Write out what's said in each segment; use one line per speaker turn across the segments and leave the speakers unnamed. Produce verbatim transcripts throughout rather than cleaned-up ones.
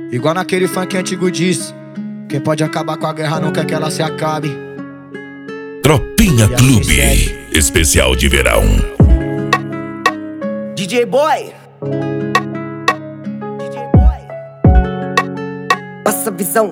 Igual naquele funk antigo diz: quem pode acabar com a guerra não quer que ela se acabe.
Tropinha Clube, especial de verão.
D J Boy, D J Boy, passa a visão.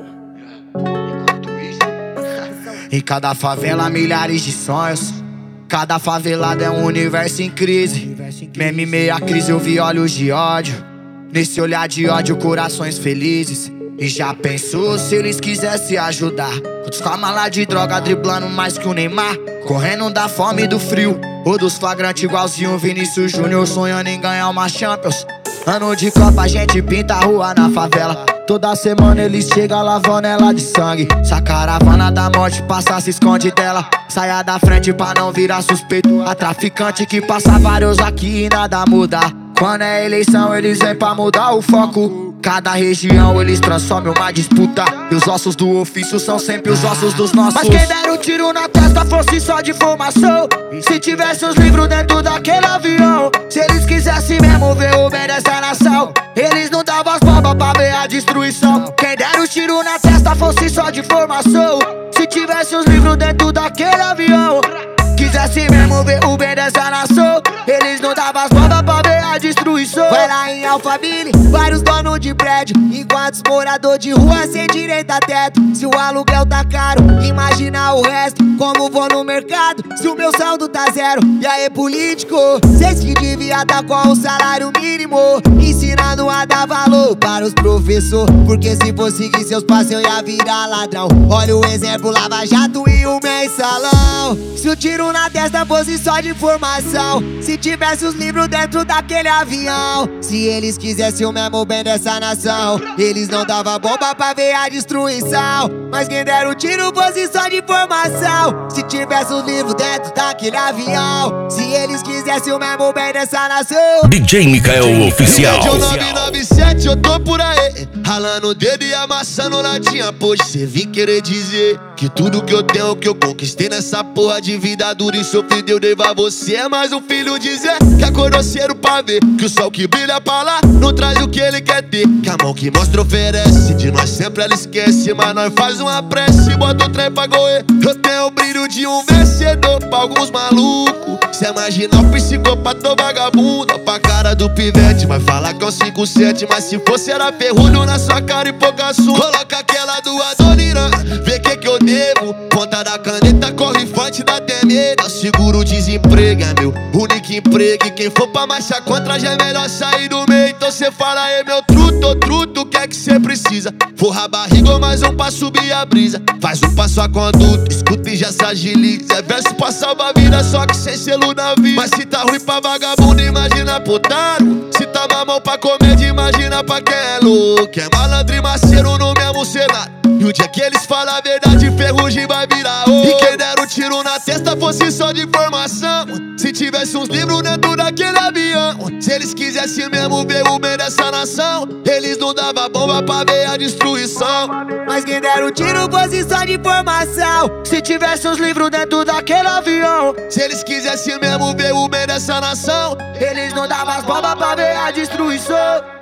Em cada favela milhares de sonhos, cada favelada é um universo em crise. Mesmo em meia crise eu vi olhos de ódio, nesse olhar de ódio corações felizes. E já pensou se eles quisessem ajudar? Outros com a mala de droga driblando mais que o Neymar, correndo da fome e do frio, ou dos flagrantes igualzinho o Vinícius Júnior, sonhando em ganhar uma Champions. Ano de Copa a gente pinta a rua na favela, toda semana eles chegam lavando ela de sangue. Se a caravana da morte passa, se esconde dela, saia da frente pra não virar suspeito. A traficante que passa vários aqui e nada muda. Quando é eleição eles vêm pra mudar o foco. Cada região eles transformam uma disputa, e os ossos do ofício são sempre os ossos dos nossos. Mas quem der um tiro na testa fosse só de formação, se tivesse os livros dentro daquele avião. Se eles quisessem mesmo ver o bem dessa nação, eles não davam as bombas pra ver a destruição. Quem der um tiro na testa fosse só de formação, se tivesse os livros dentro daquele avião. Quisesse mesmo ver o bem dessa nação, eles não davam as bombas pra ver a destruição. Vai lá em Alphaville, vários donos de prédio, enquanto os moradores de rua sem direito a teto. Se o aluguel tá caro, imagina o resto. Como vou no mercado, se o meu saldo tá zero? E aí político, cês que devia tá com o salário mínimo, ensinando a dar valor para os professores, porque se for seguir seus passos eu ia virar ladrão. Olha o exemplo, Lava Jato e o mensalão. Se o tiro na testa fosse só de informação, se tivesse os livros dentro daquele avião, se eles quisessem o mesmo bem dessa nação, eles não davam bomba pra ver a destruição. Mas quem der o tiro fosse só de informação, se tivesse os livros dentro daquele avião, se eles quisessem o mesmo bem dessa nação.
D J Mikael Oficial.
nove nove sete, eu tô por aí, ralando o dedo e amassando latinha. Poxa, cê vim querer dizer que tudo que eu tenho, que eu conquistei nessa porra de vida dura e sofrida, eu devo a você. É mais um filho dizer que acordou cedo pra ver que o sol que brilha pra lá não traz o que ele quer ter, que a mão que mostra oferece, de nós sempre ela esquece, mas nós faz uma prece e bota o trem pra correr. Eu tenho o brilho de um vencedor pra alguns malucos, cê imagina o psicopata ou vagabundo, pra cara do pivete vai falar que é um cinco sete, mas se fosse era ferrolho na sua cara e pouca sua. Coloca aquela do Adoniran, vê que que eu devo, ponta da caneta corre forte, dá até medo. Eu seguro o desemprego, é meu único emprego, e quem for pra marcha contra já é melhor sair do meio. Então cê fala aí meu truto, ô truto, o que é que cê precisa? Forra a barriga ou mais um pra subir a brisa, faz um passo a conduta, escuta e já se agiliza. É verso pra salvar a vida, só que sem selo na vida. Mas se tá ruim pra vagabundo, imagina pro otário. Se tá mamão pra comédia, imagina pra quem é louco. É malandro e maceiro no mesmo cenário, e o dia que eles falam a verdade, ferrugem vai virar ouro. E quem der um tiro na testa fosse só de informação, se tivesse uns livros dentro daquele avião, se eles quisessem mesmo ver o bem dessa nação, eles não davam bomba pra ver a destruição.
Mas quem der um tiro fosse só de informação, se tivesse os livros dentro daquele avião,
se eles quisessem mesmo ver o bem dessa nação,
eles não davam as bombas pra ver a destruição.